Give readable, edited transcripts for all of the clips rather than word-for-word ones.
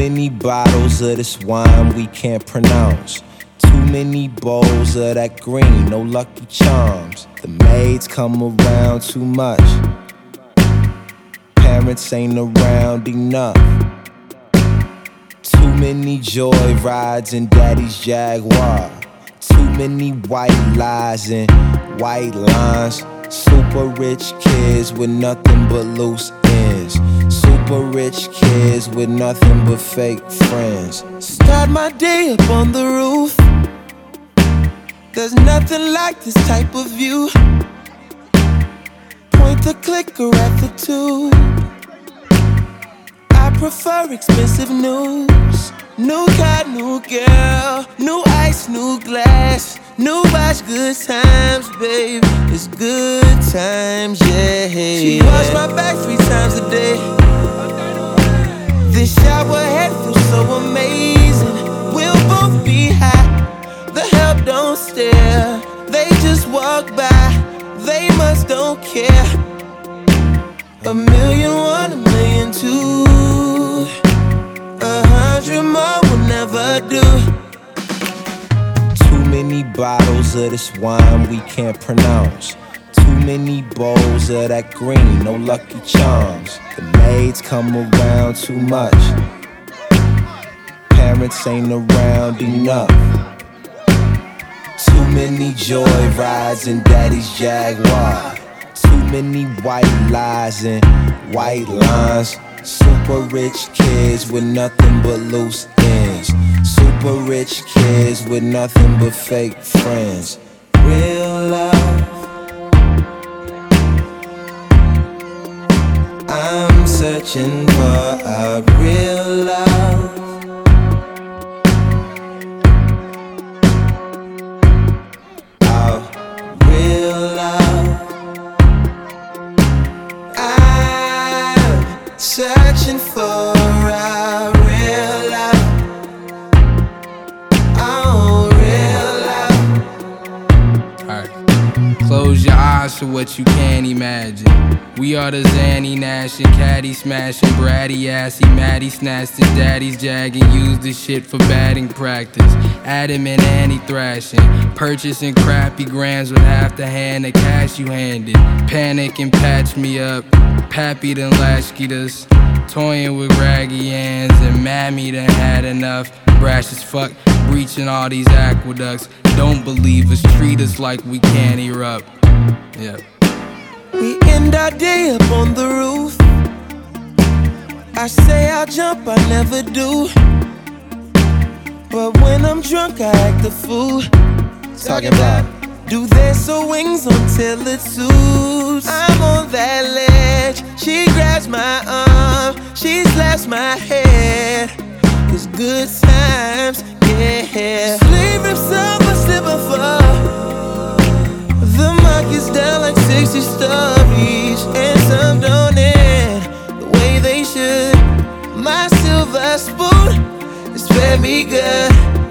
many bottles of this wine we can't pronounce. Too many bowls of that green, no Lucky Charms. The maids come around too much. Parents ain't around enough. Too many joy rides in daddy's Jaguar. Too many white lies and white lines. Super rich kids with nothing but loose ends. Super rich kids with nothing but fake friends. Start my day up on the roof. There's nothing like this type of view. Point the clicker at the tube. I prefer expensive news. New car, new girl, new ice, new glass, new watch, good times, babe. It's good times, yeah. She wash my back 3 times a day. This shower head feels so amazing. We'll both be high. The help don't stare. They just walk by. They must don't care. 1,000,001, 1,000,002. 100 more will never do. Too many bottles of this wine we can't pronounce. Too many bowls of that green, no Lucky Charms. The maids come around too much. Parents ain't around enough. Too many joy rides in daddy's Jaguar. Too many white lies and white lines. Super rich kids with nothing but loose ends. Super rich kids with nothing but fake friends. Real love, I'm searching for a real love. A real love. I'm searching for a real love. Oh, real love. Alright, close your eyes to what you can't imagine. We are the Zanny Nash and Caddy smashing, bratty assy, Maddie snatched his daddy's jag and used this shit for batting practice. Adam and Annie thrashing, purchasing crappy grams with half the hand of cash you handed. Panic and patch me up, Pappy done latchkeyed us. Toying with raggy hands and Mammy done had enough. Brash as fuck, breaching all these aqueducts. Don't believe us, treat us like we can't erupt. Yeah. We end our day up on the roof. I say I'll jump, I never do. But when I'm drunk, I act a fool. Talking about, do their so wings until it suits. I'm on that ledge. She grabs my arm, she slaps my head. It's good times, yeah. Sleep rips up, I slip and fall. The market's down like 60 stories, and some don't end the way they should. My silver spoon is fed me good.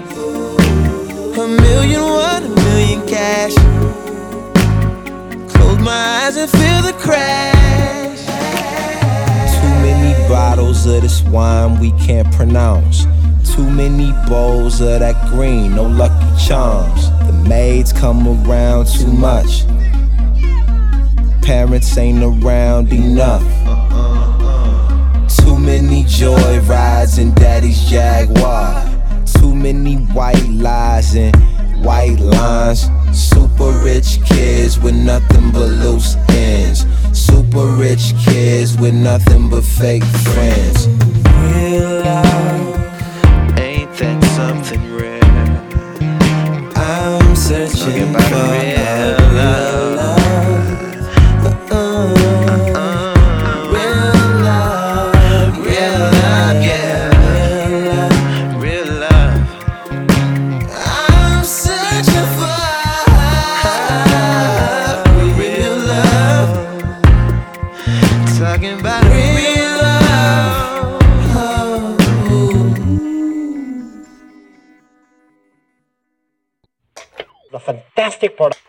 1,000,001, 1,000,000 cash. Close my eyes and feel the crash. Too many bottles of this wine we can't pronounce. Too many bowls of that green, no Lucky Charms. The maids come around too much. Parents ain't around enough. Too many joy rides in daddy's Jaguar. Too many white lies and white lines. Super rich kids with nothing but loose ends. Super rich kids with nothing but fake friends. Real love, ain't that something rare? I'm searching for real love. The fantastic product.